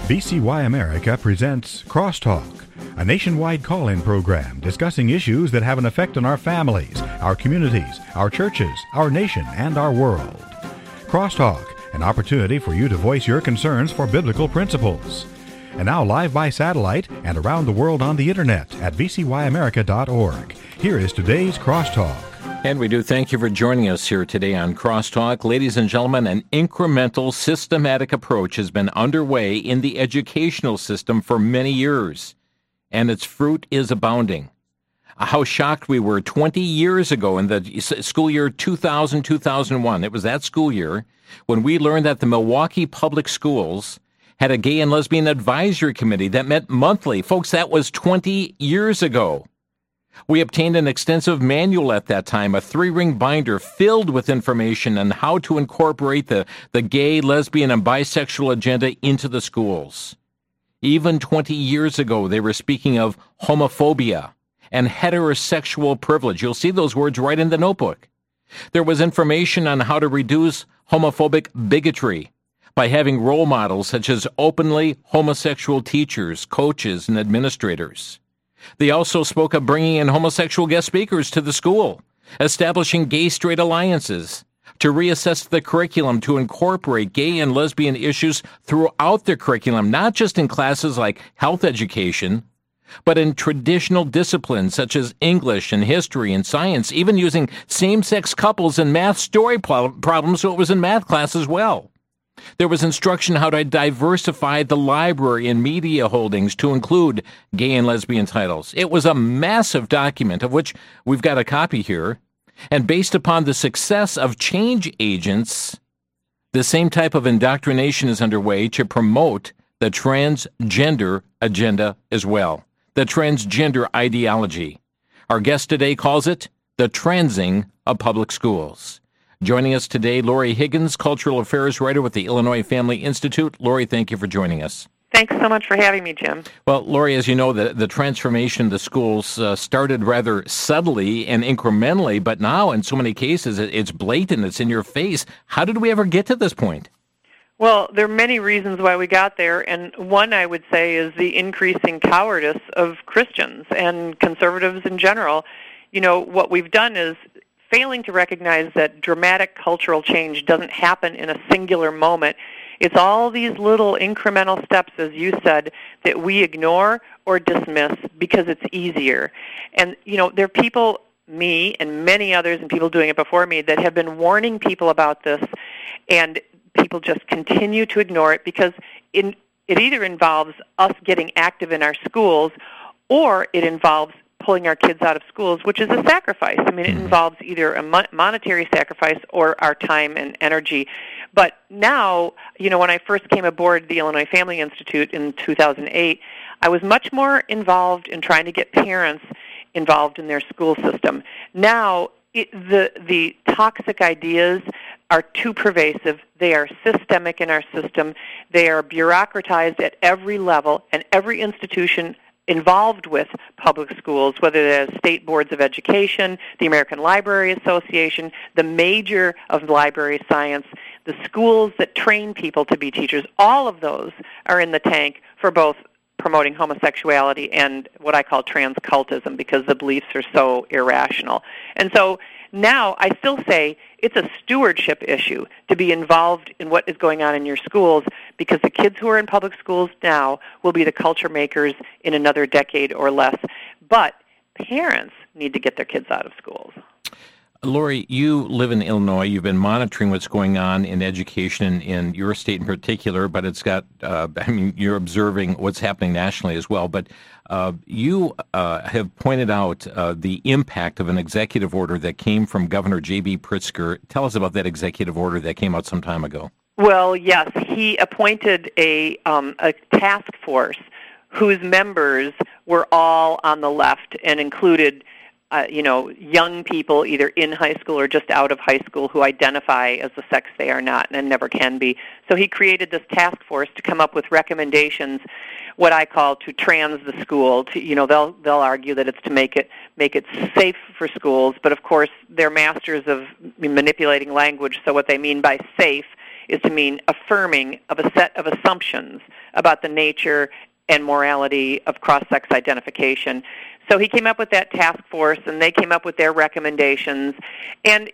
VCY America presents Crosstalk, a nationwide call-in program discussing issues that have an effect on our families, our communities, our churches, our nation, and our world. Crosstalk, an opportunity for you to voice your concerns for biblical principles. And now live by satellite and around the world on the internet at vcyamerica.org. Here is today's Crosstalk. And we do thank you for joining us here today on Crosstalk. Ladies and gentlemen, an incremental, systematic approach has been underway in the educational system for many years, and its fruit is abounding. How shocked we were 20 years ago in the school year 2000-2001. It was that school year when we learned that the Milwaukee Public Schools had a gay and lesbian advisory committee that met monthly. Folks, that was 20 years ago. We obtained an extensive manual at that time, a 3-ring binder filled with information on how to incorporate the gay, lesbian, and bisexual agenda into the schools. Even 20 years ago, they were speaking of homophobia and heterosexual privilege. You'll see those words right in the notebook. There was information on how to reduce homophobic bigotry by having role models such as openly homosexual teachers, coaches, and administrators. They also spoke of bringing in homosexual guest speakers to the school, establishing gay-straight alliances, to reassess the curriculum to incorporate gay and lesbian issues throughout the curriculum, not just in classes like health education, but in traditional disciplines such as English and history and science, even using same-sex couples in math story problems, so it was in math class as well. There was instruction how to diversify the library and media holdings to include gay and lesbian titles. It was a massive document, of which we've got a copy here. And based upon the success of change agents, the same type of indoctrination is underway to promote the transgender agenda as well, the transgender ideology. Our guest today calls it the transing of public schools. Joining us today, Lori Higgins, Cultural Affairs Writer with the Illinois Family Institute. Lori, thank you for joining us. Thanks so much for having me, Jim. Well, Lori, as you know, the transformation of the schools started rather subtly and incrementally, but now in so many cases it's blatant, it's in your face. How did we ever get to this point? Well, there are many reasons why we got there, and one I would say is the increasing cowardice of Christians and conservatives in general. You know, what we've done is failing to recognize that dramatic cultural change doesn't happen in a singular moment. It's all these little incremental steps, as you said, that we ignore or dismiss because it's easier. And, you know, there are people, me and many others and people doing it before me, that have been warning people about this, and people just continue to ignore it because it either involves us getting active in our schools or it involves pulling our kids out of schools, which is a sacrifice. I mean, it involves either a monetary sacrifice or our time and energy. But now, you know, when I first came aboard the Illinois Family Institute in 2008, I was much more involved in trying to get parents involved in their school system. Now, the toxic ideas are too pervasive. They are systemic in our system. They are bureaucratized at every level, and every institution involved with public schools, whether they're state boards of education, the American Library Association, the major of library science, the schools that train people to be teachers, all of those are in the tank for both promoting homosexuality and what I call transcultism because the beliefs are so irrational. And so now I still say it's a stewardship issue to be involved in what is going on in your schools because the kids who are in public schools now will be the culture makers in another decade or less. But parents need to get their kids out of schools. Lori, you live in Illinois. You've been monitoring what's going on in education in your state in particular, but it's got, you're observing what's happening nationally as well. But you have pointed out the impact of an executive order that came from Governor J.B. Pritzker. Tell us about that executive order that came out some time ago. Well, yes, he appointed a task force whose members were all on the left and included young people either in high school or just out of high school who identify as the sex they are not and never can be. So he created this task force to come up with recommendations, what I call to trans the school. They'll argue that it's to make it safe for schools, but of course they're masters of manipulating language. So what they mean by safe is to mean affirming of a set of assumptions about the nature and morality of cross-sex identification. So he came up with that task force, and they came up with their recommendations. And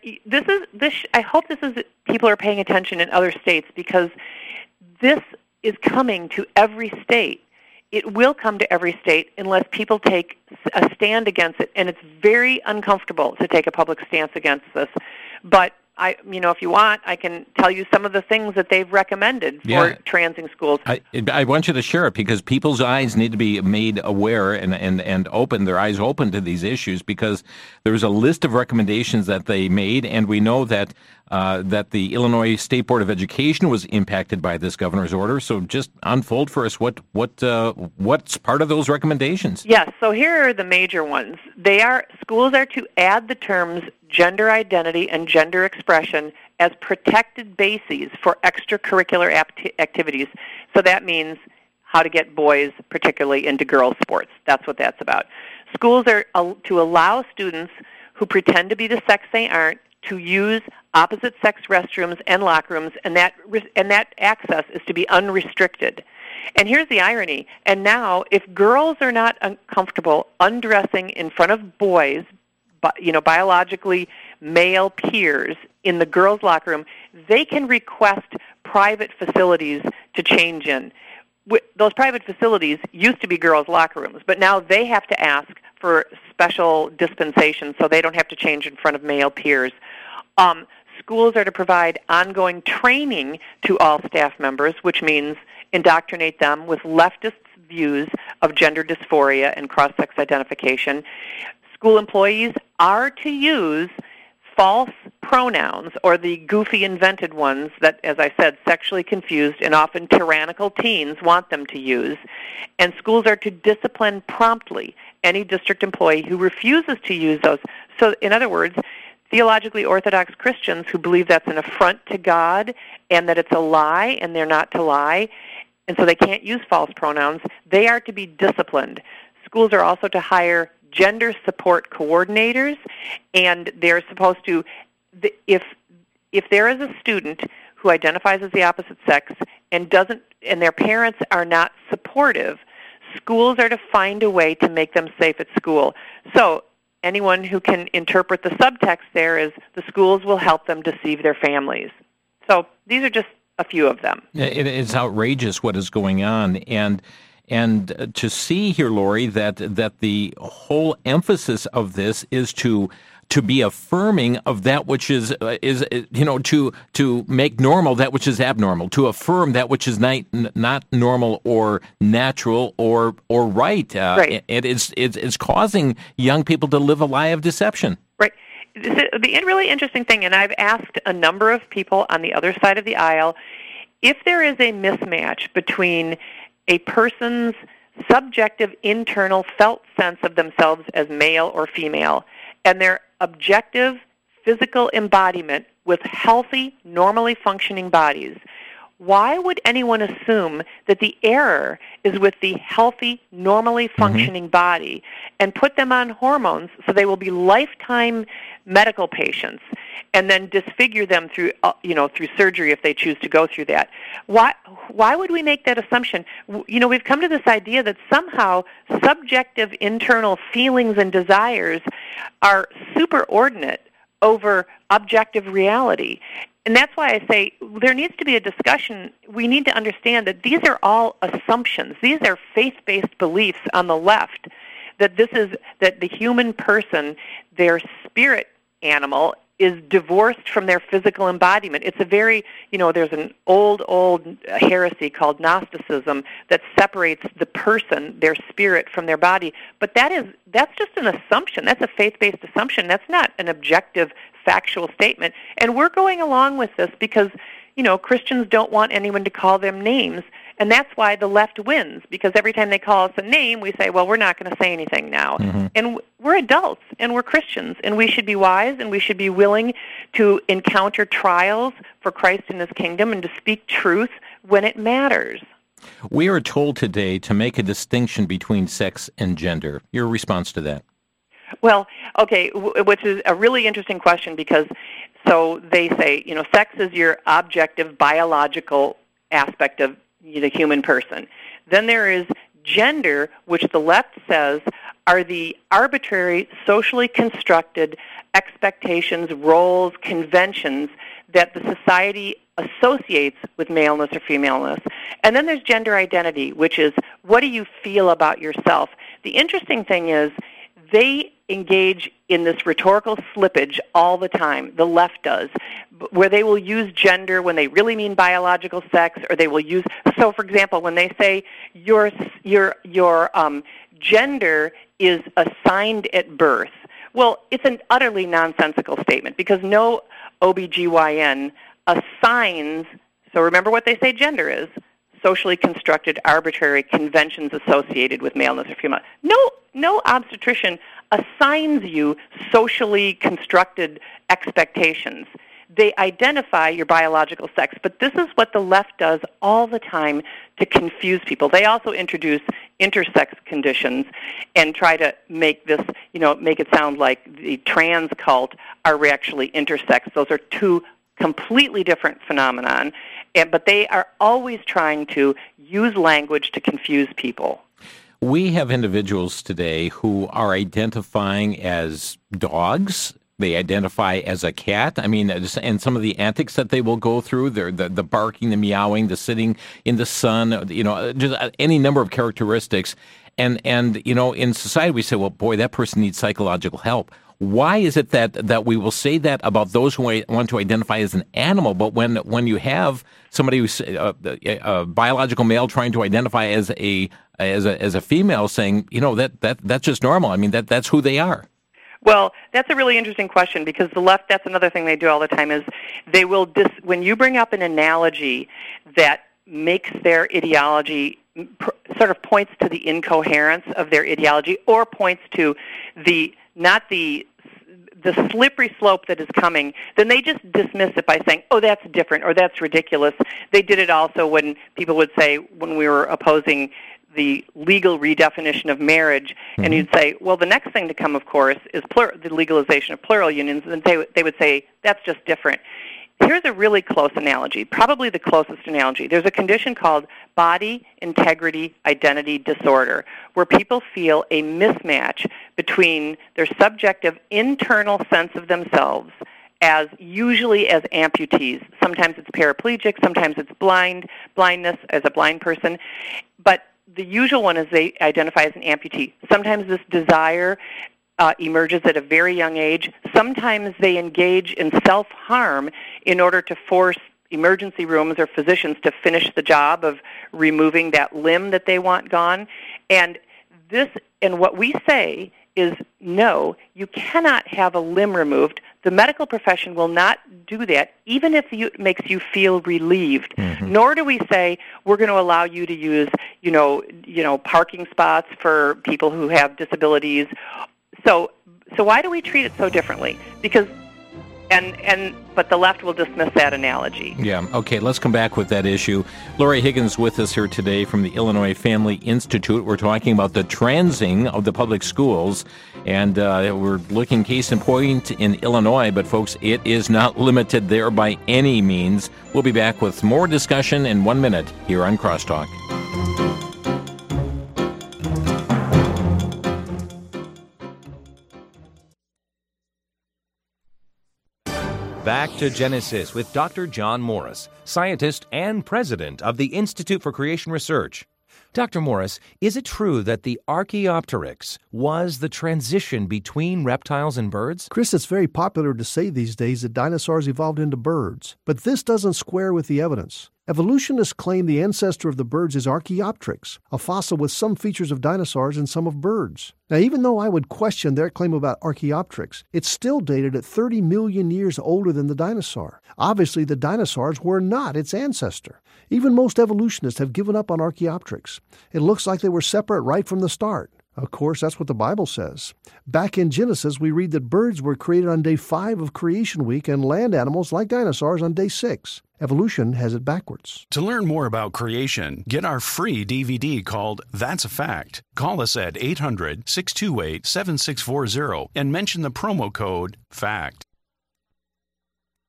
I hope people are paying attention in other states, because this is coming to every state. It will come to every state unless people take a stand against it, and it's very uncomfortable to take a public stance against this. But if you want, I can tell you some of the things that they've recommended for transing schools. I want you to share it, because people's eyes need to be made aware and open, their eyes open to these issues, because there's a list of recommendations that they made, and we know that the Illinois State Board of Education was impacted by this governor's order. So just unfold for us what's part of those recommendations. Yes, so here are the major ones. Schools are to add the terms gender identity and gender expression as protected bases for extracurricular activities. So that means how to get boys, particularly, into girls' sports. That's what that's about. Schools are to allow students who pretend to be the sex they aren't to use opposite-sex restrooms and locker rooms, and that access is to be unrestricted. And here's the irony. And now, if girls are not uncomfortable undressing in front of boys, biologically male peers in the girls' locker room, they can request private facilities to change in. Those private facilities used to be girls' locker rooms, but now they have to ask for special dispensation so they don't have to change in front of male peers. Schools are to provide ongoing training to all staff members, which means indoctrinate them with leftist views of gender dysphoria and cross-sex identification. School employees are to use false pronouns, or the goofy invented ones that, as I said, sexually confused and often tyrannical teens want them to use. And schools are to discipline promptly any district employee who refuses to use those. So, in other words, theologically orthodox Christians who believe that's an affront to God and that it's a lie and they're not to lie, and so they can't use false pronouns, they are to be disciplined. Schools are also to hire gender support coordinators, and they're supposed to, if there is a student who identifies as the opposite sex and their parents are not supportive, schools are to find a way to make them safe at school. So anyone who can interpret the subtext there is the schools will help them deceive their families. So these are just a few of them. It is outrageous what is going on, and to see here, Lori, that the whole emphasis of this is to be affirming of that which is to make normal that which is abnormal, to affirm that which is not normal or natural or right. Right. It's causing young people to live a lie of deception. Right. The really interesting thing, and I've asked a number of people on the other side of the aisle, if there is a mismatch between a person's subjective, internal, felt sense of themselves as male or female and their objective physical embodiment with healthy, normally functioning bodies, why would anyone assume that the error is with the healthy, normally functioning body and put them on hormones so they will be lifetime medical patients and then disfigure them through surgery if they choose to go through that? Why would we make that assumption? We've come to this idea that somehow subjective internal feelings and desires are superordinate over objective reality. And that's why I say there needs to be a discussion. We need to understand that these are all assumptions. These are faith-based beliefs on the left, that the human person, their spirit animal, is divorced from their physical embodiment. It's a very, there's an old heresy called Gnosticism that separates the person, their spirit, from their body. But that's just an assumption. That's a faith-based assumption. That's not an objective, factual statement. And we're going along with this because, Christians don't want anyone to call them names. And that's why the left wins, because every time they call us a name, we say, well, we're not going to say anything now. Mm-hmm. And we're adults, and we're Christians, and we should be wise, and we should be willing to encounter trials for Christ and His kingdom and to speak truth when it matters. We are told today to make a distinction between sex and gender. Your response to that? Well, okay, which is a really interesting question, because So they say, sex is your objective biological aspect of the human person. Then there is gender, which the left says are the arbitrary, socially constructed expectations, roles, conventions that the society associates with maleness or femaleness. And then there's gender identity, which is what do you feel about yourself? The interesting thing is they engage in this rhetorical slippage all the time, the left does, where they will use gender when they really mean biological sex, or they will use, so for example, when they say your gender is assigned at birth, well, it's an utterly nonsensical statement because no OBGYN assigns, so remember what they say gender is, socially constructed arbitrary conventions associated with maleness or female. No obstetrician assigns you socially constructed expectations. They identify your biological sex, but this is what the left does all the time to confuse people. They also introduce intersex conditions and try to make this, make it sound like the trans cult are actually intersex. Those are two completely different phenomenon, but they are always trying to use language to confuse people. We have individuals today who are identifying as dogs. They identify as a cat. I mean, and some of the antics that they will go through, the barking, the meowing, the sitting in the sun, just any number of characteristics. And in society we say, well, boy, that person needs psychological help. Why is it that we will say that about those who want to identify as an animal, but when you have somebody who's a biological male trying to identify as a female, saying, that's just normal. I mean, that's who they are. Well, that's a really interesting question because the left, that's another thing they do all the time is they will, when you bring up an analogy that makes their ideology, sort of points to the incoherence of their ideology or points to not the slippery slope that is coming, then they just dismiss it by saying, oh, that's different or that's ridiculous. They did it also when people would say, when we were opposing the legal redefinition of marriage, and you'd say, well, the next thing to come, of course, is the legalization of plural unions, and they would say, that's just different. Here's a really close analogy, probably the closest analogy. There's a condition called body integrity identity disorder, where people feel a mismatch between their subjective internal sense of themselves usually as amputees. Sometimes it's paraplegic, sometimes it's blindness as a blind person, but the usual one is they identify as an amputee. Sometimes this desire emerges at a very young age. Sometimes they engage in self-harm in order to force emergency rooms or physicians to finish the job of removing that limb that they want gone. And what we say is, no, you cannot have a limb removed. The medical profession will not do that, even if it makes you feel relieved. Mm-hmm. Nor do we say we're going to allow you to use, parking spots for people who have disabilities. So why do we treat it so differently? Because but the left will dismiss that analogy. Yeah, okay, let's come back with that issue. Lori Higgins with us here today from the Illinois Family Institute. We're talking about the transing of the public schools, and we're looking case in point in Illinois, but folks, it is not limited there by any means. We'll be back with more discussion in 1 minute here on Crosstalk. Back to Genesis with Dr. John Morris, scientist and president of the Institute for Creation Research. Dr. Morris, is it true that the Archaeopteryx was the transition between reptiles and birds? Chris, it's very popular to say these days that dinosaurs evolved into birds, but this doesn't square with the evidence. Evolutionists claim the ancestor of the birds is Archaeopteryx, a fossil with some features of dinosaurs and some of birds. Now, even though I would question their claim about Archaeopteryx, it's still dated at 30 million years older than the dinosaur. Obviously, the dinosaurs were not its ancestor. Even most evolutionists have given up on Archaeopteryx. It looks like they were separate right from the start. Of course, that's what the Bible says. Back in Genesis, we read that birds were created on day 5 of creation week and land animals, like dinosaurs, on day 6. Evolution has it backwards. To learn more about creation, get our free DVD called That's a Fact. Call us at 800-628-7640 and mention the promo code FACT.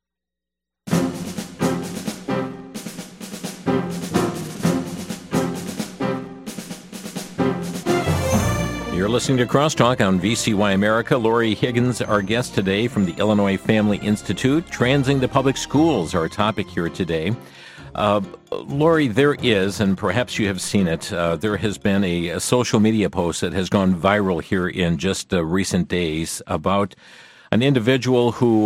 You're listening to Crosstalk on VCY America. Lori Higgins, our guest today from the Illinois Family Institute. Transing the public schools, our topic here today. Lori, there is, and perhaps you have seen it, there has been a social media post that has gone viral here in just recent days about an individual who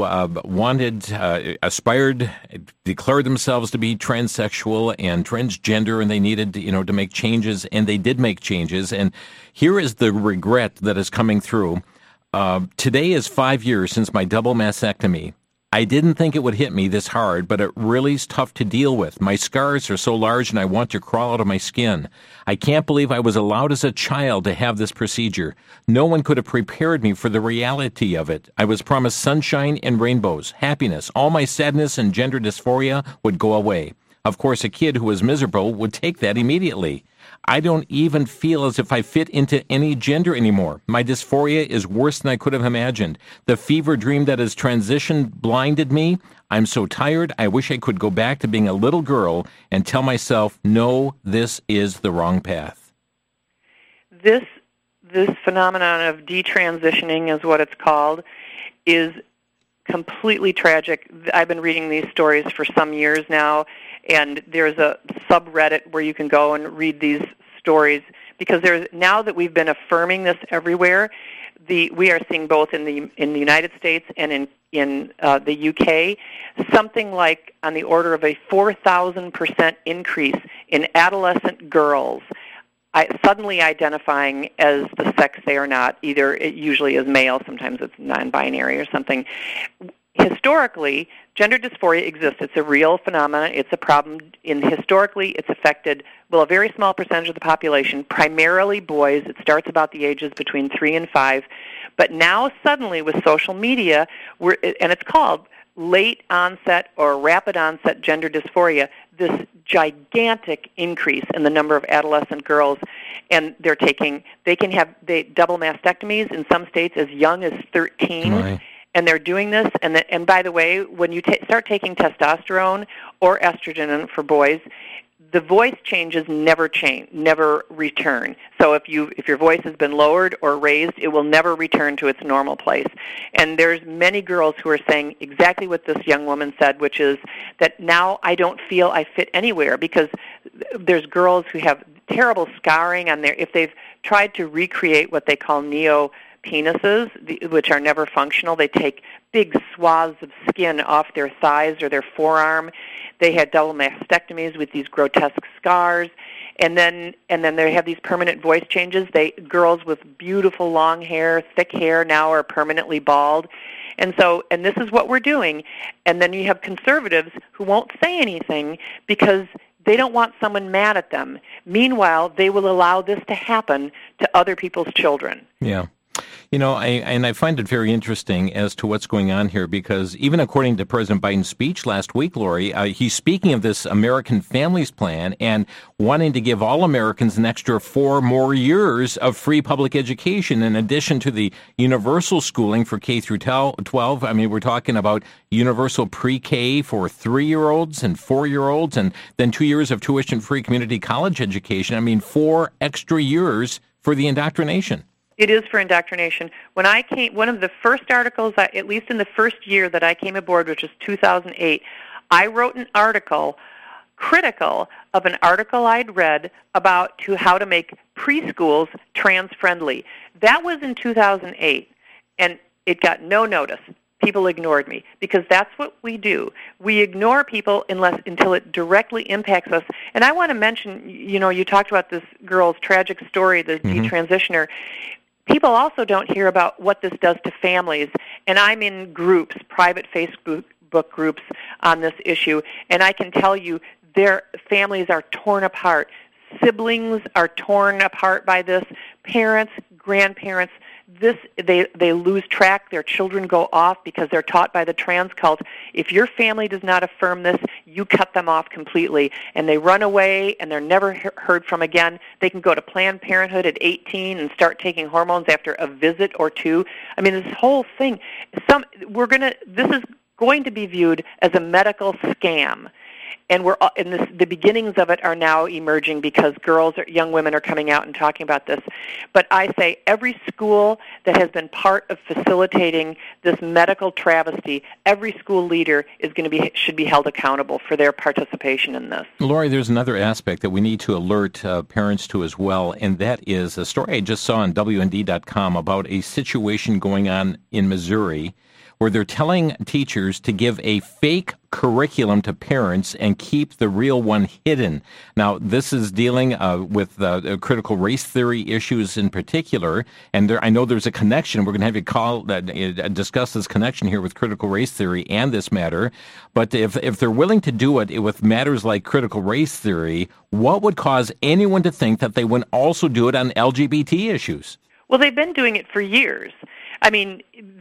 aspired, declared themselves to be transsexual and transgender, and they needed, to make changes, and they did make changes. And here is the regret that is coming through. Today is 5 years since my double mastectomy. I didn't think it would hit me this hard, but it really is tough to deal with. My scars are so large and I want to crawl out of my skin. I can't believe I was allowed as a child to have this procedure. No one could have prepared me for the reality of it. I was promised sunshine and rainbows, happiness. All my sadness and gender dysphoria would go away. Of course, a kid who was miserable would take that immediately. I don't even feel as if I fit into any gender anymore. My dysphoria is worse than I could have imagined. The fever dream that has transitioned blinded me. I'm so tired. I wish I could go back to being a little girl and tell myself, no, this is the wrong path. This phenomenon of detransitioning is what it's called, is completely tragic. I've been reading these stories for some years now, and there's a subreddit where you can go and read these stories, because now that we've been affirming this everywhere, we are seeing both in the United States and in the UK, something like on the order of a 4,000% increase in adolescent girls suddenly identifying as the sex they are not. Either it usually is male, sometimes it's non-binary or something. Historically, gender dysphoria exists. It's a real phenomenon. It's a problem. Historically, it's affected, a very small percentage of the population, primarily boys. It starts about the ages between 3 and 5. But now suddenly with social media, and it's called late onset or rapid onset gender dysphoria, this gigantic increase in the number of adolescent girls, and they can have double mastectomies in some states as young as 13. Right. And they're doing this, and by the way, when you start taking testosterone or estrogen for boys, the voice changes never return. So if your voice has been lowered or raised, it will never return to its normal place. And there's many girls who are saying exactly what this young woman said, which is that now I don't feel I fit anywhere, because there's girls who have terrible scarring on if they've tried to recreate what they call penises, which are never functional. They take big swaths of skin off their thighs or their forearm. They had double mastectomies with these grotesque scars, and then they have these permanent voice changes. Girls with beautiful long hair, thick hair, now are permanently bald. And this is what we're doing. And then you have conservatives who won't say anything because they don't want someone mad at them. Meanwhile, they will allow this to happen to other people's children. Yeah. I find it very interesting as to what's going on here, because even according to President Biden's speech last week, Lori, he's speaking of this American Families Plan and wanting to give all Americans an extra 4 more years of free public education in addition to the universal schooling for K through 12. I mean, we're talking about universal pre-K for 3-year-olds and 4-year-olds, and then 2 years of tuition-free community college education. I mean, 4 extra years for the indoctrination. It is for indoctrination. When I came, one of the first articles, at least in the first year that I came aboard, which was 2008, I wrote an article critical of an article I'd read about how to make preschools trans-friendly. That was in 2008, and it got no notice. People ignored me, because that's what we do. We ignore people until it directly impacts us. And I want to mention, you talked about this girl's tragic story, the detransitioner. People also don't hear about what this does to families. And I'm in groups, private Facebook groups on this issue, and I can tell you their families are torn apart. Siblings are torn apart by this. Parents, grandparents, they lose track. Their children go off because they're taught by the trans cult. If your family does not affirm this, you cut them off completely, and they run away, and they're never heard from again. They can go to Planned Parenthood at 18 and start taking hormones after a visit or 2. I mean, this whole thing. This is going to be viewed as a medical scam. and the beginnings of it are now emerging because young women are coming out and talking about this. But I say every school that has been part of facilitating this medical travesty, every school leader should be held accountable for their participation in this. Lori, there's another aspect that we need to alert parents to as well, and that is a story I just saw on WND.com about a situation going on in Missouri where they're telling teachers to give a fake curriculum to parents and keep the real one hidden. Now, this is dealing with critical race theory issues in particular, and I know there's a connection. We're going to have you discuss this connection here with critical race theory and this matter. But if they're willing to do it with matters like critical race theory, what would cause anyone to think that they wouldn't also do it on LGBT issues? Well, they've been doing it for years. I mean,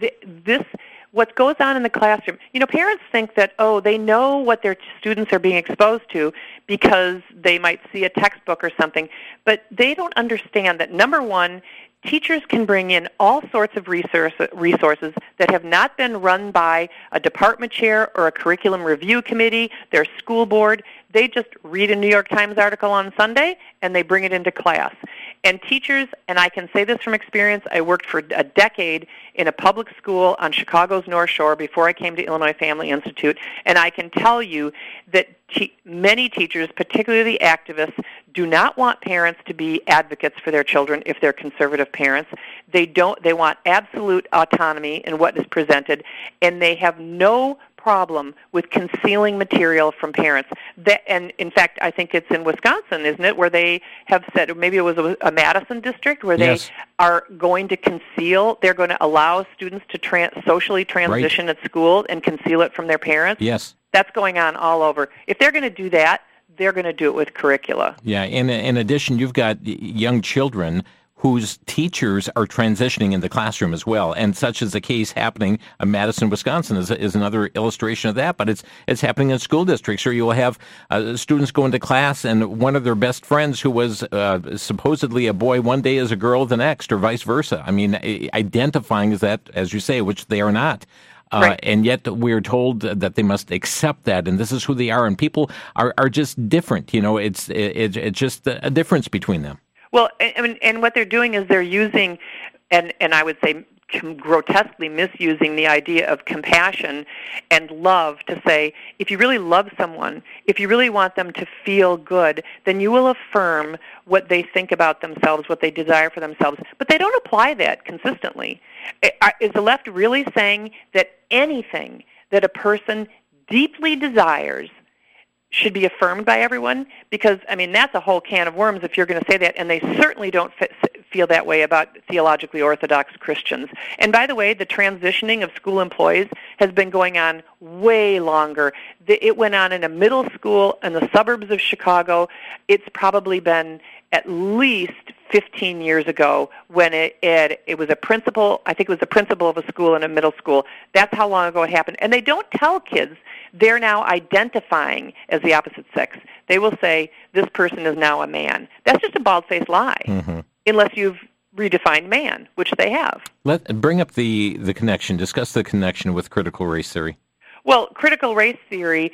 what goes on in the classroom, parents think that, they know what their students are being exposed to because they might see a textbook or something, but they don't understand that, number one, teachers can bring in all sorts of resources that have not been run by a department chair or a curriculum review committee, their school board. They just read a New York Times article on Sunday and they bring it into class. And teachers, and I can say this from experience, I worked for a decade in a public school on Chicago's North Shore before I came to Illinois Family Institute, and I can tell you that many teachers, particularly activists, do not want parents to be advocates for their children if they're conservative parents. They want absolute autonomy in what is presented, and they have no problem with concealing material from parents. And in fact, I think it's in Wisconsin, isn't it, where they have said, or maybe it was a Madison district, where they are going to conceal, they're going to allow students to socially transition at school and conceal it from their parents. Yes. That's going on all over. If they're going to do that, they're going to do it with curricula. Yeah, in addition, you've got young children whose teachers are transitioning in the classroom as well, and such is the case happening in Madison, Wisconsin is another illustration of that, but it's happening in school districts, or you will have students go into class and one of their best friends who was supposedly a boy one day is a girl the next, or vice versa. I mean, identifying as that, as you say, which they are not. Right. And yet we're told that they must accept that, and this is who they are, and people are just different. It's just a difference between them. Well, and what they're doing is they're using, and I would say grotesquely misusing the idea of compassion and love to say, if you really love someone, if you really want them to feel good, then you will affirm what they think about themselves, what they desire for themselves. But they don't apply that consistently. Is the left really saying that anything that a person deeply desires should be affirmed by everyone? Because, that's a whole can of worms if you're going to say that, and they certainly don't feel that way about theologically orthodox Christians. And by the way, the transitioning of school employees has been going on way longer. It went on in a middle school in the suburbs of Chicago. It's probably been at least 15 years ago when it was a principal, I think it was the principal of a school in a middle school. That's how long ago it happened. And they don't tell kids they're now identifying as the opposite sex. They will say, this person is now a man. That's just a bald-faced lie, unless you've redefined man, which they have. Bring up the connection. Discuss the connection with critical race theory. Well, critical race theory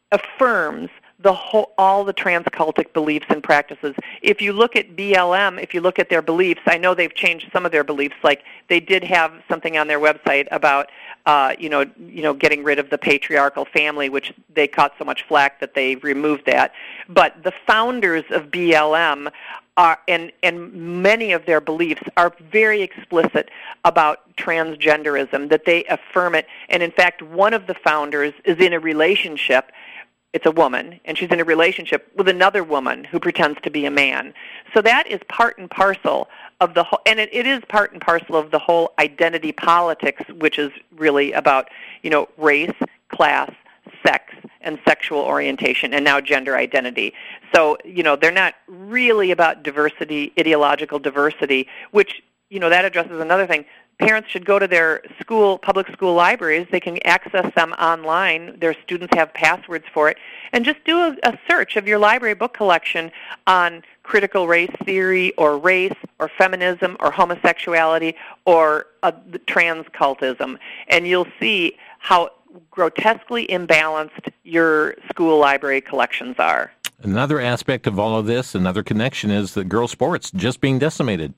affirms all the transcultic beliefs and practices. If you look at BLM, if you look at their beliefs, I know they've changed some of their beliefs. Like they did have something on their website about, getting rid of the patriarchal family, which they caught so much flack that they removed that. But the founders of BLM and many of their beliefs are very explicit about transgenderism, that they affirm it. And in fact, one of the founders is in a relationship. It's a woman, and she's in a relationship with another woman who pretends to be a man. So that is part and parcel of the whole, and it is part and parcel of the whole identity politics, which is really about, race, class, sex, and sexual orientation, and now gender identity. So, they're not really about diversity, ideological diversity, which, that addresses another thing. Parents should go to their public school libraries. They can access them online. Their students have passwords for it. And just do a search of your library book collection on critical race theory or race or feminism or homosexuality or trans cultism. And you'll see how grotesquely imbalanced your school library collections are. Another aspect of all of this, another connection, is the girls' sports just being decimated.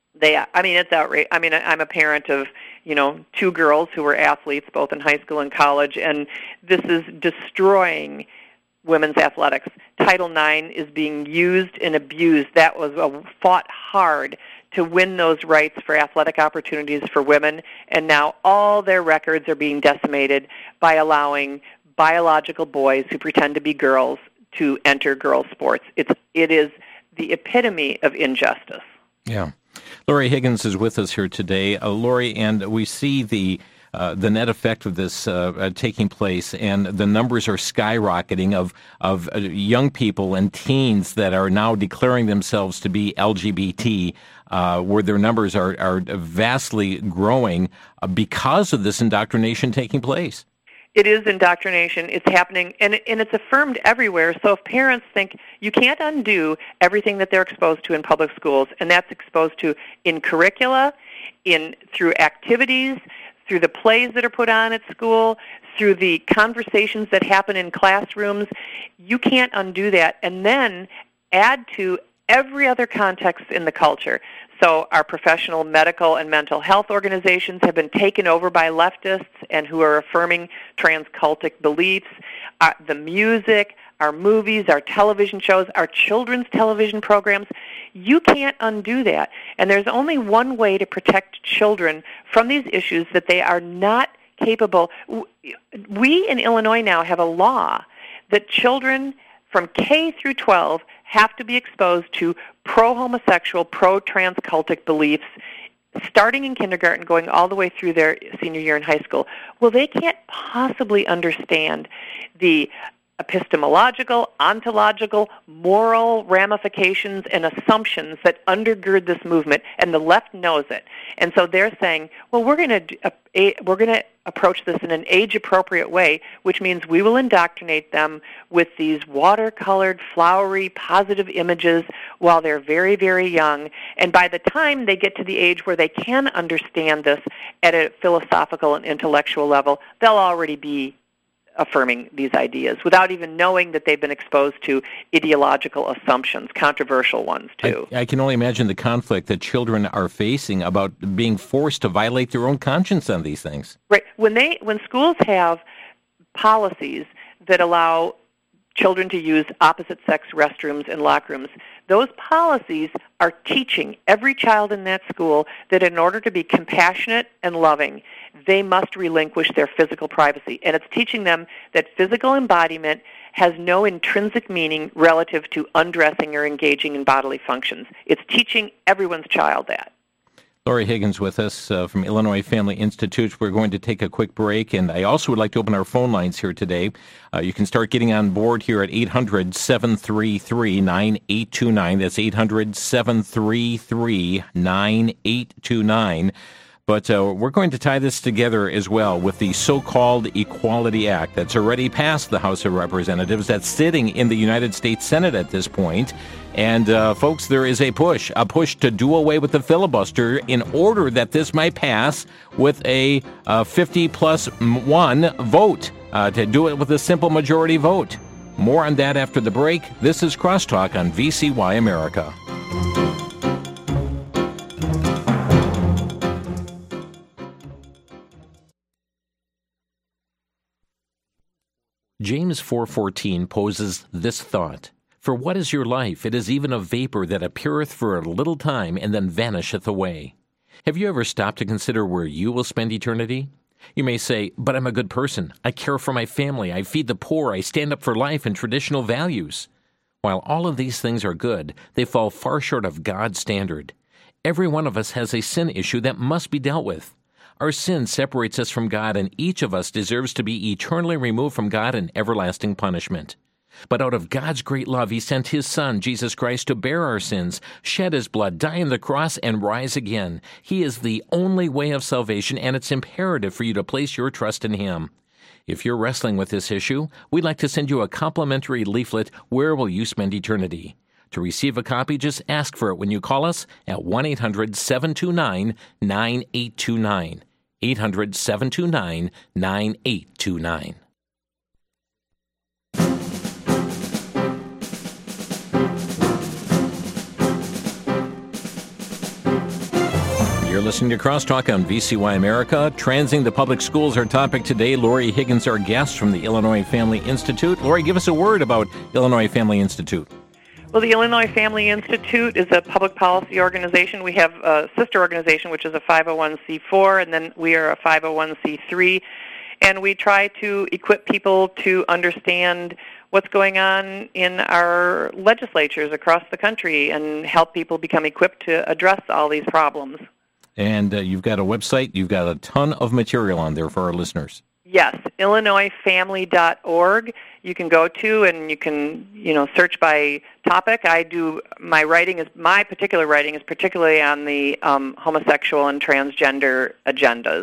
It's outrageous. I'm a parent of, 2 girls who were athletes, both in high school and college, and this is destroying women's athletics. Title IX is being used and abused. That was fought hard to win those rights for athletic opportunities for women, and now all their records are being decimated by allowing biological boys who pretend to be girls to enter girls' sports. It is the epitome of injustice. Yeah. Lori Higgins is with us here today. Lori, and we see the net effect of this taking place, and the numbers are skyrocketing of young people and teens that are now declaring themselves to be LGBT, where their numbers are vastly growing because of this indoctrination taking place. It is indoctrination. It's happening, and it's affirmed everywhere. So if parents think you can't undo everything that they're exposed to in public schools, and that's exposed to in curricula, through activities, through the plays that are put on at school, through the conversations that happen in classrooms, you can't undo that. And then add to every other context in the culture. So our professional medical and mental health organizations have been taken over by leftists and who are affirming transcultic beliefs. The music, our movies, our television shows, our children's television programs, you can't undo that. And there's only one way to protect children from these issues that they are not capable. We in Illinois now have a law that children from K through 12 have to be exposed to pro-homosexual, pro-transcultic beliefs starting in kindergarten, going all the way through their senior year in high school. Well, they can't possibly understand the epistemological, ontological, moral ramifications and assumptions that undergird this movement, and the left knows it. And so they're saying, well, we're going to approach this in an age-appropriate way, which means we will indoctrinate them with these watercolored, flowery, positive images while they're very, very young. And by the time they get to the age where they can understand this at a philosophical and intellectual level, they'll already be affirming these ideas without even knowing that they've been exposed to ideological assumptions, controversial ones too. I can only imagine the conflict that children are facing about being forced to violate their own conscience on these things. Right. When schools have policies that allow children to use opposite-sex restrooms and locker rooms, those policies are teaching every child in that school that in order to be compassionate and loving, they must relinquish their physical privacy. And it's teaching them that physical embodiment has no intrinsic meaning relative to undressing or engaging in bodily functions. It's teaching everyone's child that. Lori Higgins with us from Illinois Family Institute. We're going to take a quick break, and I also would like to open our phone lines here today. You can start getting on board here at 800-733-9829. That's 800-733-9829. But we're going to tie this together as well with the so-called Equality Act that's already passed the House of Representatives, that's sitting in the United States Senate at this point. And, folks, there is a push to do away with the filibuster in order that this might pass with a 50+1 vote, to do it with a simple majority vote. More on that after the break. This is Crosstalk on VCY America. James 4:14 poses this thought: For what is your life? It is even a vapor that appeareth for a little time and then vanisheth away. Have you ever stopped to consider where you will spend eternity? You may say, but I'm a good person. I care for my family. I feed the poor. I stand up for life and traditional values. While all of these things are good, they fall far short of God's standard. Every one of us has a sin issue that must be dealt with. Our sin separates us from God, and each of us deserves to be eternally removed from God in everlasting punishment. But out of God's great love, He sent His Son, Jesus Christ, to bear our sins, shed His blood, die on the cross, and rise again. He is the only way of salvation, and it's imperative for you to place your trust in Him. If you're wrestling with this issue, we'd like to send you a complimentary leaflet, Where Will You Spend Eternity? To receive a copy, just ask for it when you call us at 1-800-729-9829. 800-729-9829. You're listening to Crosstalk on VCY America. Transing the public schools, our topic today. Lori Higgins, our guest from the Illinois Family Institute. Lori, give us a word about Illinois Family Institute. Well, the Illinois Family Institute is a public policy organization. We have a sister organization, which is a 501c4, and then we are a 501c3. And we try to equip people to understand what's going on in our legislatures across the country and help people become equipped to address all these problems. And you've got a website. You've got a ton of material on there for our listeners. Yes, IllinoisFamily.org. You can go to and you can, search by topic. My particular writing is particularly on the homosexual and transgender agendas.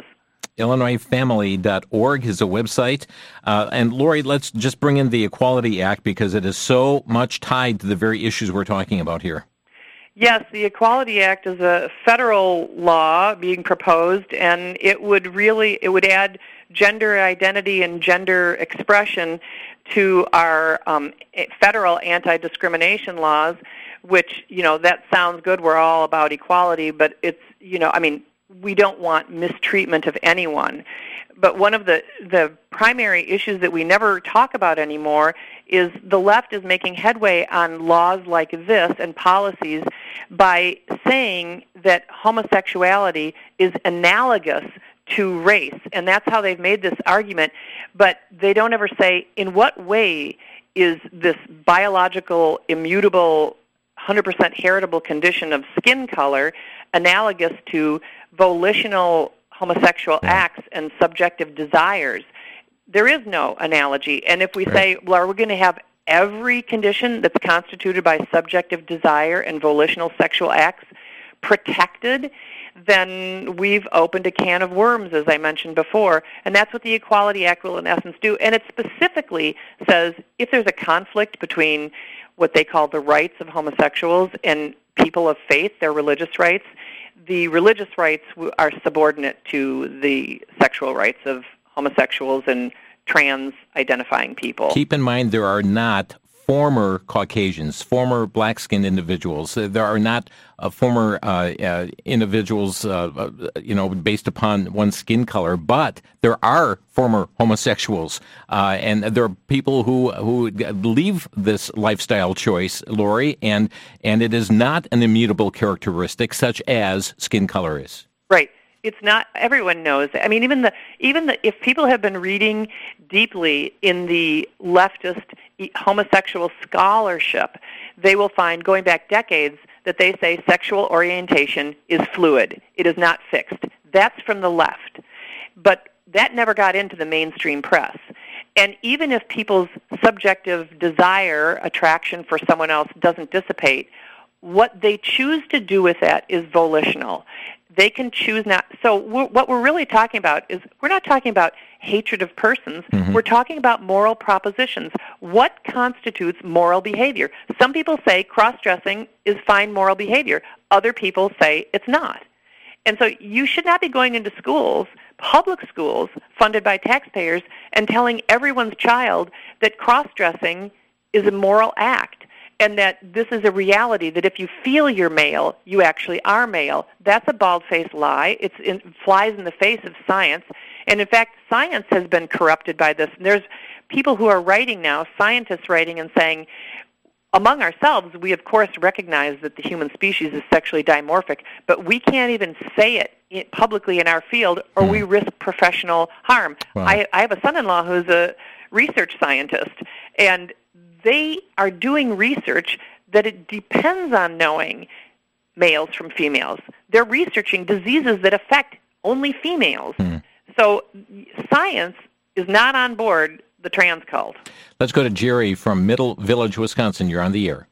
IllinoisFamily.org is a website. And Lori, let's just bring in the Equality Act because it is so much tied to the very issues we're talking about here. Yes, the Equality Act is a federal law being proposed, and it would add gender identity and gender expression to our federal anti-discrimination laws, which, that sounds good. We're all about equality, but it's, we don't want mistreatment of anyone. But one of the primary issues that we never talk about anymore is the left is making headway on laws like this and policies by saying that homosexuality is analogous to race. And that's how they've made this argument. But they don't ever say, in what way is this biological, immutable, 100% heritable condition of skin color analogous to volitional homosexual acts and subjective desires? There is no analogy. And if we say, well, are we going to have every condition that's constituted by subjective desire and volitional sexual acts protected, then we've opened a can of worms, as I mentioned before. And that's what the Equality Act will, in essence, do. And it specifically says if there's a conflict between what they call the rights of homosexuals and people of faith, their religious rights, the religious rights are subordinate to the sexual rights of homosexuals and trans-identifying people. Keep in mind there are not former Caucasians, former black-skinned individuals. There are not former individuals, based upon one's skin color, but there are former homosexuals, and there are people who leave this lifestyle choice, Lori, and it is not an immutable characteristic such as skin color is. Right. It's not. Everyone knows. I mean, even if people have been reading deeply in the leftist homosexual scholarship, they will find, going back decades, that they say sexual orientation is fluid. It is not fixed. That's from the left. But that never got into the mainstream press. And even if people's subjective desire, attraction for someone else doesn't dissipate, what they choose to do with that is volitional. They can choose not. So what we're really talking about is we're not talking about hatred of persons. Mm-hmm. We're talking about moral propositions. What constitutes moral behavior? Some people say cross-dressing is fine moral behavior. Other people say it's not. And so you should not be going into schools, public schools, funded by taxpayers, and telling everyone's child that cross-dressing is a moral act. And that this is a reality, that if you feel you're male, you actually are male. That's a bald-faced lie. It flies in the face of science. And in fact, science has been corrupted by this. And there's people who are writing now, scientists writing and saying, among ourselves, we of course recognize that the human species is sexually dimorphic, but we can't even say it publicly in our field or we risk professional harm. Wow. I have a son-in-law who's a research scientist, and they are doing research that it depends on knowing males from females. They're researching diseases that affect only females. So science is not on board the trans cult. Let's go to Jerry from Middle Village, Wisconsin. You're on the air.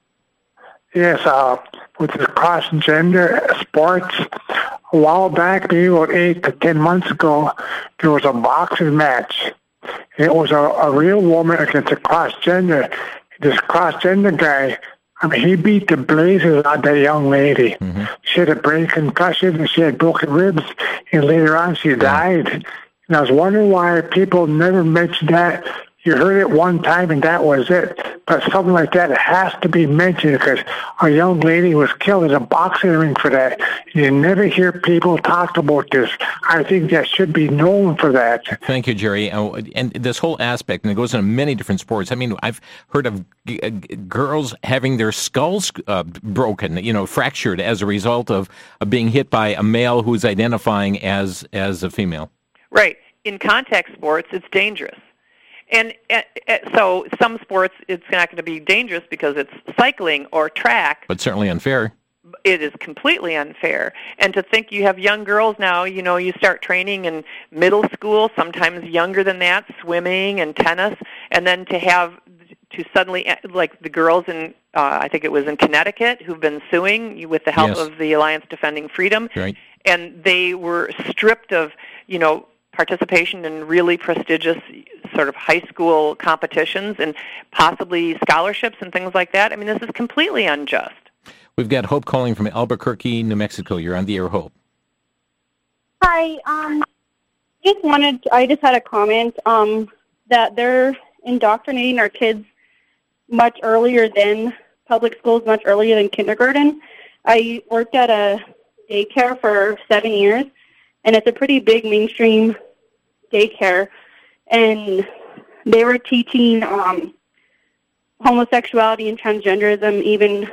Yes, with the cross-gender sports, a while back, maybe about 8 to 10 months ago, there was a boxing match. It was a real woman against a cross-gender. This cross-gender guy, I mean, he beat the blazes out of that young lady. Mm-hmm. She had a brain concussion and she had broken ribs, and later on she died. And I was wondering why people never mentioned that. You heard it one time and that was it. But something like that has to be mentioned because a young lady was killed in a boxing ring for that. You never hear people talk about this. I think that should be known for that. Thank you, Jerry. And this whole aspect, and it goes into many different sports. I mean, I've heard of girls having their skulls broken, fractured as a result of being hit by a male who's identifying as a female. Right. In contact sports, it's dangerous. And so some sports, it's not going to be dangerous because it's cycling or track. But certainly unfair. It is completely unfair. And to think you have young girls now, you start training in middle school, sometimes younger than that, swimming and tennis, and then to suddenly, like the girls in, I think it was in Connecticut, who've been suing with the help of the Alliance Defending Freedom. Right. And they were stripped of, participation in really prestigious sort of high school competitions and possibly scholarships and things like that. I mean, this is completely unjust. We've got Hope calling from Albuquerque, New Mexico. You're on the air, Hope. Hi. I just had a comment that they're indoctrinating our kids much earlier than public schools, much earlier than kindergarten. I worked at a daycare for 7 years, and it's a pretty big mainstream daycare, and they were teaching homosexuality and transgenderism even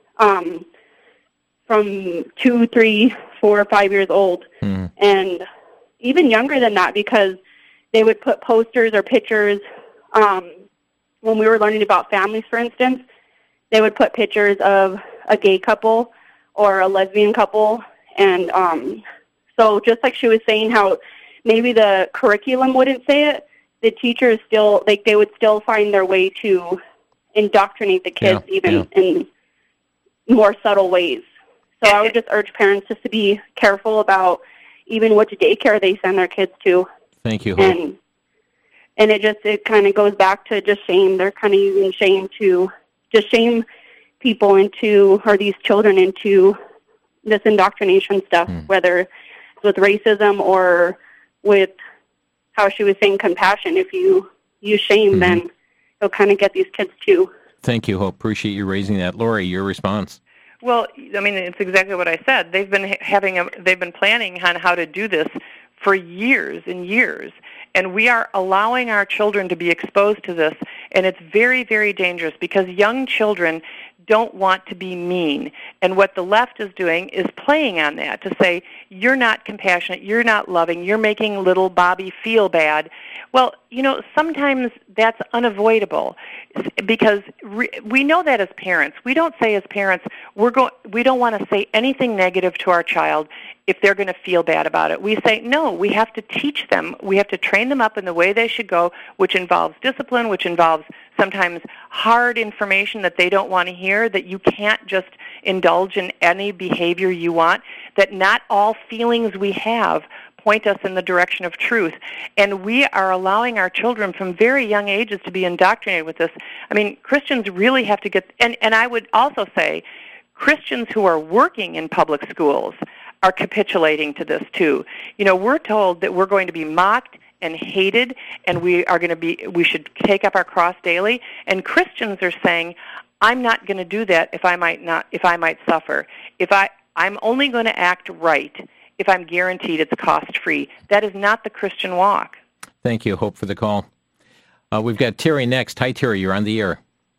from 2, 3, 4, 5 years old, and even younger than that, because they would put posters or pictures. When we were learning about families, for instance, they would put pictures of a gay couple or a lesbian couple, and so just like she was saying how maybe the curriculum wouldn't say it, the teachers still, they would still find their way to indoctrinate the kids in more subtle ways. So I would just urge parents just to be careful about even which daycare they send their kids to. Thank you, Hope. And it kind of goes back to just shame. They're kind of using shame to just shame people or these children into this indoctrination stuff, whether with racism or with how she was saying compassion. If you use shame, then you'll kind of get these kids too. Thank you, Hope. Appreciate you raising that. Lori, your response. Well, I mean, it's exactly what I said. They've been planning on how to do this for years and years, and we are allowing our children to be exposed to this, and it's very, very dangerous because young children don't want to be mean. And what the left is doing is playing on that to say, you're not compassionate, you're not loving, you're making little Bobby feel bad. Well, sometimes that's unavoidable because we know that as parents. We don't say as parents, we don't want to say anything negative to our child if they're going to feel bad about it. We say, no, we have to teach them. We have to train them up in the way they should go, which involves discipline, which involves sometimes hard information that they don't want to hear, that you can't just indulge in any behavior you want, that not all feelings we have point us in the direction of truth. And we are allowing our children from very young ages to be indoctrinated with this. I mean, Christians really have to get, and I would also say Christians who are working in public schools are capitulating to this too. We're told that we're going to be mocked and hated, and we should take up our cross daily. And Christians are saying, I'm not going to do that if I might suffer. I'm only going to act right if I'm guaranteed it's cost-free. That is not the Christian walk. Thank you, Hope, for the call. We've got Terry next. Hi, Terry. You're on the air.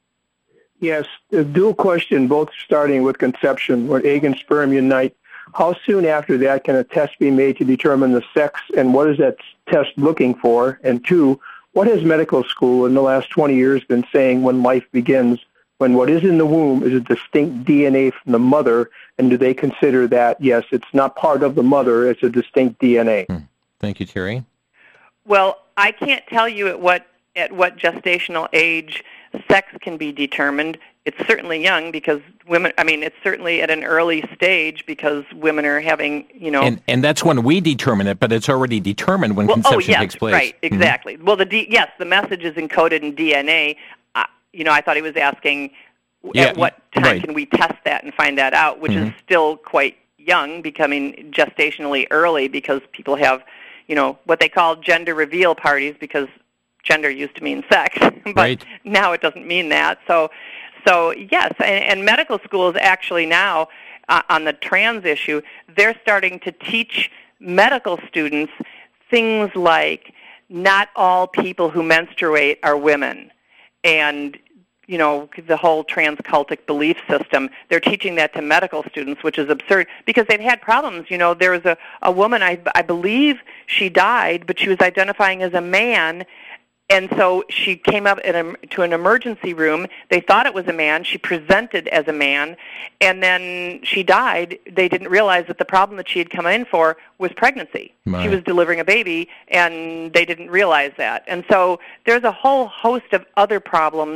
Yes, a dual question, both starting with conception, when egg and sperm unite. How soon after that can a test be made to determine the sex, and what is that test looking for? And two, what has medical school in the last 20 years been saying when life begins, when what is in the womb is a distinct DNA from the mother, and do they consider that, yes, it's not part of the mother, it's a distinct DNA? Thank you, Terry. Well, I can't tell you at what gestational age sex can be determined. It's certainly young because it's certainly at an early stage because women are having, And that's when we determine it, but it's already determined when conception takes place. Right, exactly. Well, the message is encoded in DNA. I thought he was asking, At what time can we test that and find that out, which is still quite young, becoming gestationally early, because people have, what they call gender reveal parties, because gender used to mean sex, but now it doesn't mean that. So yes, and medical schools actually now, on the trans issue, they're starting to teach medical students things like not all people who menstruate are women, and the whole transcultic belief system. They're teaching that to medical students, which is absurd, because they've had problems. There was a woman, I believe she died, but she was identifying as a man, and so she came up to an emergency room. They thought it was a man. She presented as a man, and then she died. They didn't realize that the problem that she had come in for was pregnancy. Right. She was delivering a baby, and they didn't realize that. And so there's a whole host of other problems,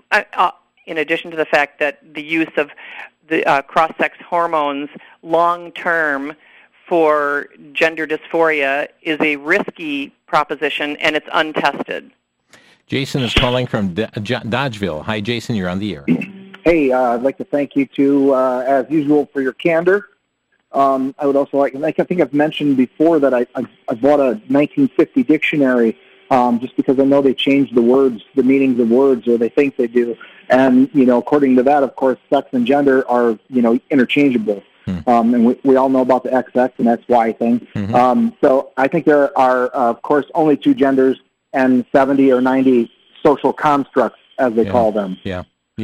in addition to the fact that the use of the cross-sex hormones long-term for gender dysphoria is a risky proposition, and it's untested. Jason is calling from Dodgeville. Hi, Jason, you're on the air. Hey, I'd like to thank you, too, as usual, for your candor. I would also I think I've mentioned before that I bought a 1950 dictionary just because I know they changed the words, the meanings of words, or they think they do. And, according to that, of course, sex and gender are, interchangeable. And we all know about the XX and XY thing. So I think there are, of course, only two genders and 70 or 90 social constructs, as they call them. Yeah.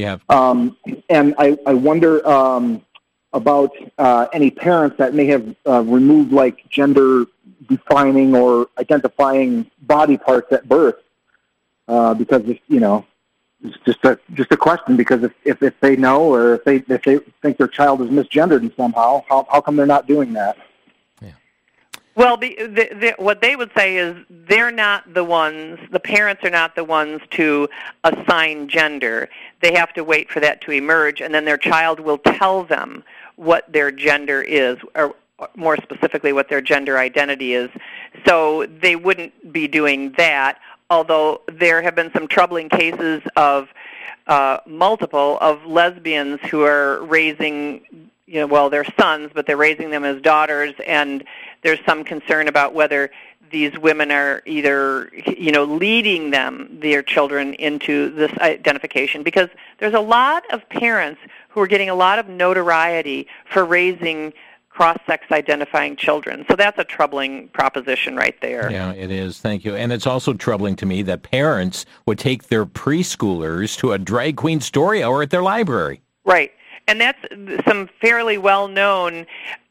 And I wonder about any parents that may have removed, like, gender-defining or identifying body parts at birth because, it's just a question, because if they know, or if they think their child is misgendered somehow, how come they're not doing that? Yeah. Well, what they would say is they're not the ones. The parents are not the ones to assign gender. They have to wait for that to emerge, and then their child will tell them what their gender is, or more specifically, what their gender identity is. So they wouldn't be doing that. Although there have been some troubling cases of multiple of lesbians who are raising, their sons, but they're raising them as daughters, and there's some concern about whether these women are either, leading their children into this identification, because there's a lot of parents who are getting a lot of notoriety for raising cross-sex identifying children. So that's a troubling proposition right there. Yeah, it is. Thank you. And it's also troubling to me that parents would take their preschoolers to a drag queen story hour at their library. Right. And that's some fairly well-known,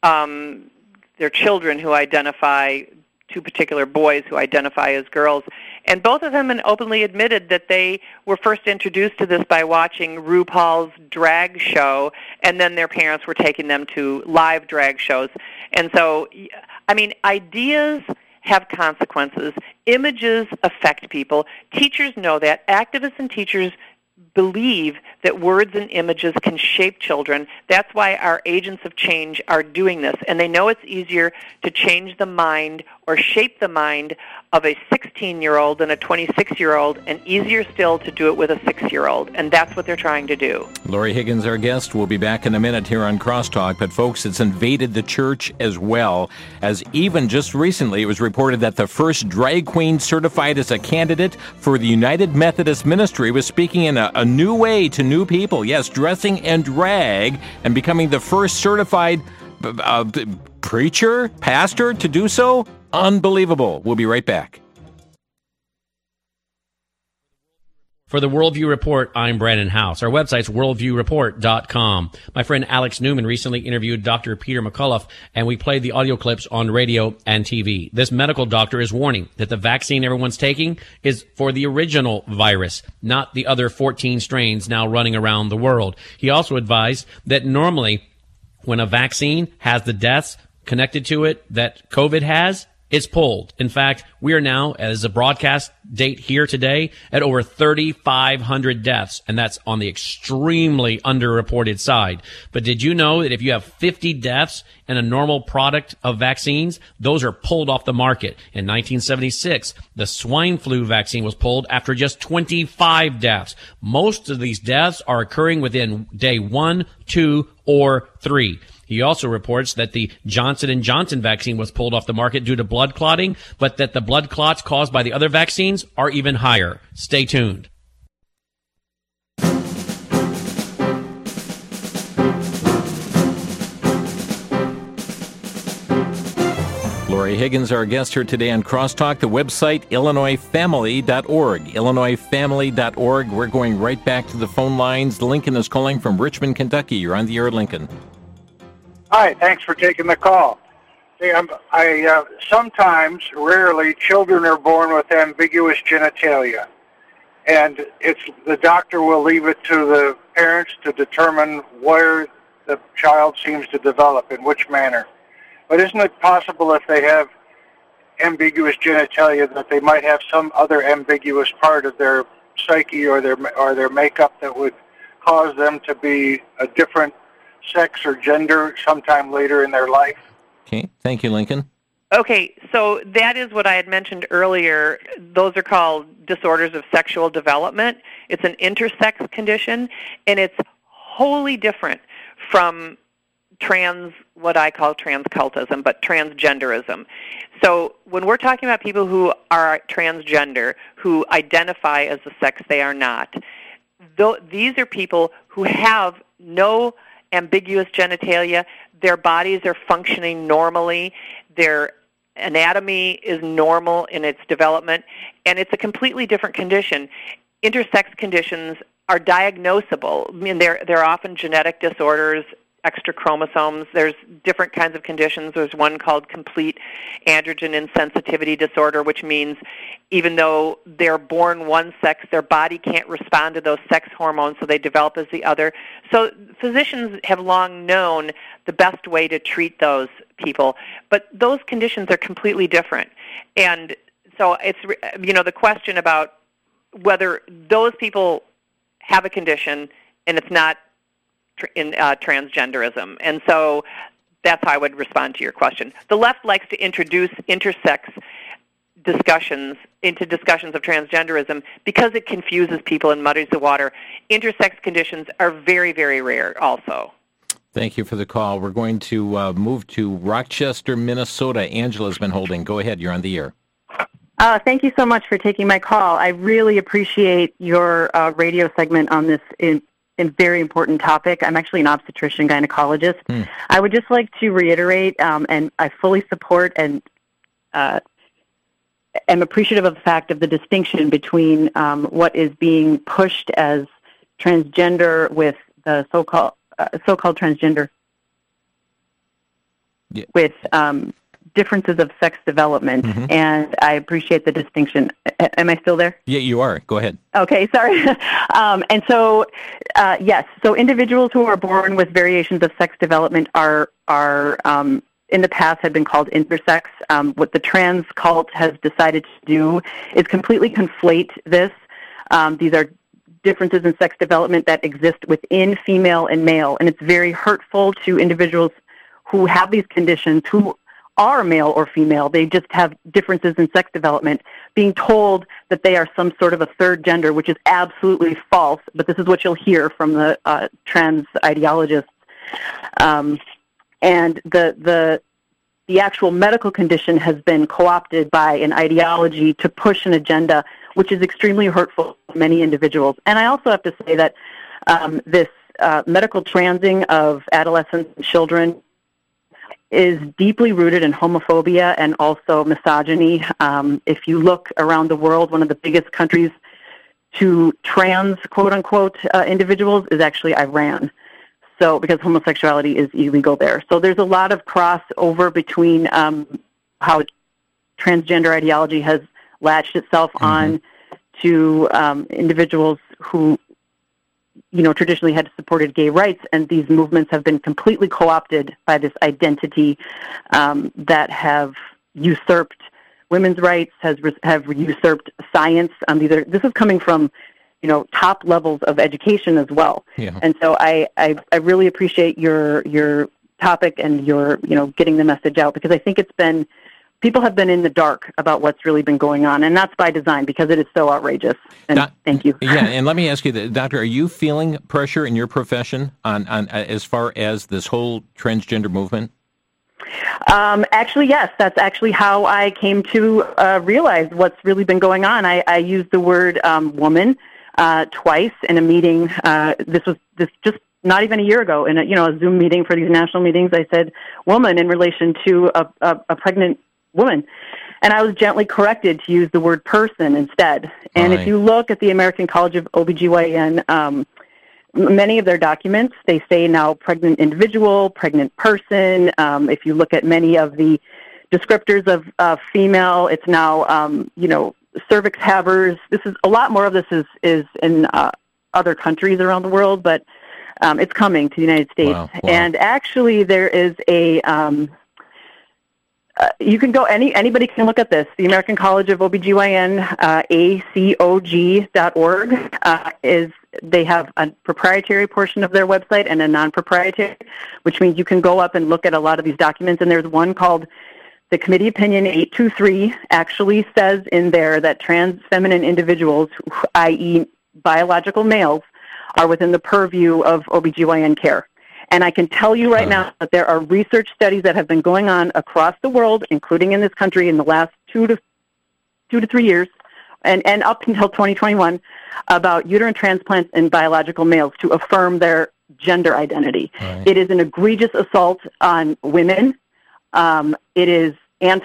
their children who identify, two particular boys who identify as girls. And both of them openly admitted that they were first introduced to this by watching RuPaul's drag show, and then their parents were taking them to live drag shows. And so, ideas have consequences. Images affect people. Teachers know that. Activists and teachers believe that words and images can shape children. That's why our agents of change are doing this. And they know it's easier to change the mind or shape the mind of a 16-year-old than a 26-year-old, and easier still to do it with a 6-year-old. And that's what they're trying to do. Lori Higgins, our guest. We'll be back in a minute here on Crosstalk. But, folks, it's invaded the church as well, as even just recently it was reported that the first drag queen certified as a candidate for the United Methodist Ministry was speaking in a new way to new people. Yes, dressing in drag and becoming the first certified preacher, pastor to do so. Unbelievable. We'll be right back. For the Worldview Report, I'm Brandon House. Our website's worldviewreport.com. My friend Alex Newman recently interviewed Dr. Peter McCullough, and we played the audio clips on radio and TV. This medical doctor is warning that the vaccine everyone's taking is for the original virus, not the other 14 strains now running around the world. He also advised that normally when a vaccine has the deaths connected to it that COVID has, it's pulled. In fact, we are now, as a broadcast date here today, at over 3,500 deaths, and that's on the extremely underreported side. But did you know that if you have 50 deaths in a normal product of vaccines, those are pulled off the market? In 1976, the swine flu vaccine was pulled after just 25 deaths. Most of these deaths are occurring within day 1, 2, or 3. He also reports that the Johnson & Johnson vaccine was pulled off the market due to blood clotting, but that the blood clots caused by the other vaccines are even higher. Stay tuned. Lori Higgins, our guest here today on Crosstalk. The website, IllinoisFamily.org. IllinoisFamily.org. We're going right back to the phone lines. Lincoln is calling from Richmond, Kentucky. You're on the air, Lincoln. Hi, thanks for taking the call. Sometimes, rarely, children are born with ambiguous genitalia, and the doctor will leave it to the parents to determine where the child seems to develop, in which manner. But isn't it possible if they have ambiguous genitalia that they might have some other ambiguous part of their psyche or their makeup that would cause them to be a different sex or gender sometime later in their life? Okay, thank you, Lincoln. Okay, so that is what I had mentioned earlier. Those are called disorders of sexual development. It's an intersex condition, and it's wholly different from what I call transcultism, but transgenderism. So when we're talking about people who are transgender, who identify as the sex they are not, these are people who have no ambiguous genitalia. Their bodies are functioning normally. Their anatomy is normal in its development, and it's a completely different condition. Intersex conditions are diagnosable. I mean, they're often genetic disorders, extra chromosomes. There's different kinds of conditions. There's one called complete androgen insensitivity disorder, which means even though they're born one sex, their body can't respond to those sex hormones, so they develop as the other. So physicians have long known the best way to treat those people, but those conditions are completely different. And so it's, the question about whether those people have a condition and it's not in transgenderism. And so that's how I would respond to your question. The left likes to introduce intersex discussions into discussions of transgenderism because it confuses people and muddies the water. Intersex conditions are very, very rare also. Thank you for the call. We're going to move to Rochester, Minnesota. Angela's been holding. Go ahead. You're on the air. Thank you so much for taking my call. I really appreciate your radio segment on this very important topic. I'm actually an obstetrician gynecologist. I would just like to reiterate, and I fully support and am appreciative of the fact of the distinction between what is being pushed as transgender with the so-called transgender with differences of sex development, and I appreciate the distinction. Am I still there? Yeah, you are. Go ahead. Okay, sorry. And so, yes, so individuals who are born with variations of sex development are in the past had been called intersex. What the trans cult has decided to do is completely conflate this. These are differences in sex development that exist within female and male, and it's very hurtful to individuals who have these conditions, who are male or female. They just have differences in sex development, being told that they are some sort of a third gender, which is absolutely false, but this is what you'll hear from the trans ideologists. And the actual medical condition has been co-opted by an ideology to push an agenda, which is extremely hurtful to many individuals. And I also have to say that this medical transing of adolescents and children is deeply rooted in homophobia and also misogyny. If you look around the world, one of the biggest countries to trans, quote-unquote, individuals is actually Iran. So, because homosexuality is illegal there. So there's a lot of crossover between how transgender ideology has latched itself on to individuals who, traditionally had supported gay rights, and these movements have been completely co-opted by this identity that have usurped women's rights, have usurped science. This is coming from, top levels of education as well. Yeah. And so I really appreciate your topic and your, getting the message out, because I think people have been in the dark about what's really been going on, and that's by design because it is so outrageous. And thank you. Yeah, and let me ask you, Doctor, are you feeling pressure in your profession on as far as this whole transgender movement? Actually, yes. That's actually how I came to realize what's really been going on. I used the word woman twice in a meeting. This just not even a year ago in a Zoom meeting for these national meetings. I said woman in relation to a pregnant woman. And I was gently corrected to use the word person instead. And if you look at the American College of OBGYN, many of their documents, they say now pregnant individual, pregnant person. If you look at many of the descriptors of female, it's now, cervix havers. A lot more of this is in other countries around the world, but it's coming to the United States. Wow. And actually there is a... you can go, anybody can look at this. The American College of OBGYN, ACOG.org, they have a proprietary portion of their website and a non-proprietary, which means you can go up and look at a lot of these documents. And there's one called the Committee Opinion 823, actually says in there that trans feminine individuals, i.e. biological males, are within the purview of OBGYN care. And I can tell you right now that there are research studies that have been going on across the world, including in this country, in the last 2 to 3 years, and up until 2021, about uterine transplants in biological males to affirm their gender identity. Right. It is an egregious assault on women. It is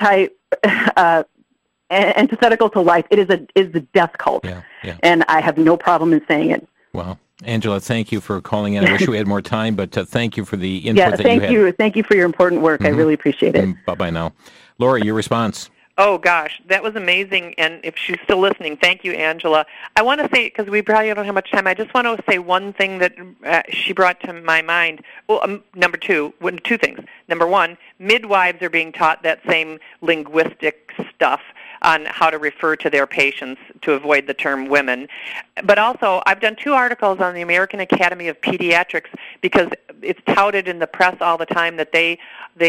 antithetical to life. It is the death cult. Yeah. And I have no problem in saying it. Wow. Angela, thank you for calling in. I wish we had more time, but thank you for the input that you had. Thank you. Thank you for your important work. I really appreciate it. Bye-bye now. Lori, your response. Oh, gosh, that was amazing. And if she's still listening, thank you, Angela. I want to say, because we probably don't have much time, I just want to say one thing that she brought to my mind. Well, two things. Number one, midwives are being taught that same linguistic stuff on how to refer to their patients to avoid the term women. But also, I've done 2 articles on the American Academy of Pediatrics because it's touted in the press all the time that they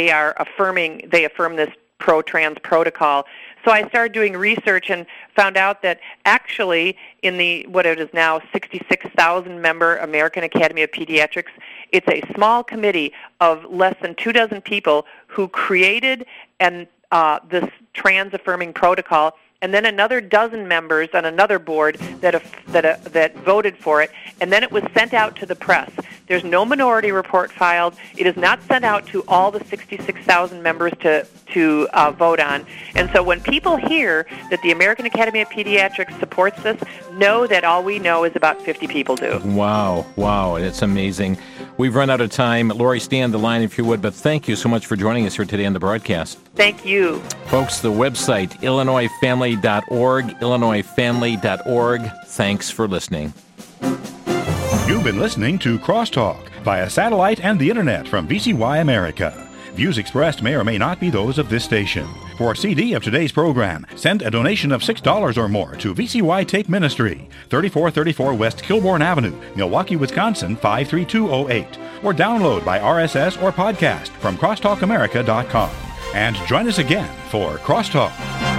affirm this pro-trans protocol. So I started doing research and found out that actually in the, what it is now, 66,000 member American Academy of Pediatrics, it's a small committee of less than 24 people who created this trans-affirming protocol, and then another dozen members on another board that voted for it, and then it was sent out to the press. There's no minority report filed. It is not sent out to all the 66,000 members to vote on. And so when people hear that the American Academy of Pediatrics supports this, know that all we know is about 50 people do. Wow, it's amazing. We've run out of time. Lori, stay on the line if you would, but thank you so much for joining us here today on the broadcast. Thank you. Folks, the website, IllinoisFamily.org, IllinoisFamily.org. Thanks for listening. You've been listening to Crosstalk via satellite and the internet from VCY America. Views expressed may or may not be those of this station. For a CD of today's program, send a donation of $6 or more to VCY Take Ministry, 3434 West Kilbourne Avenue, Milwaukee, Wisconsin, 53208, or download by RSS or podcast from crosstalkamerica.com. And join us again for Crosstalk.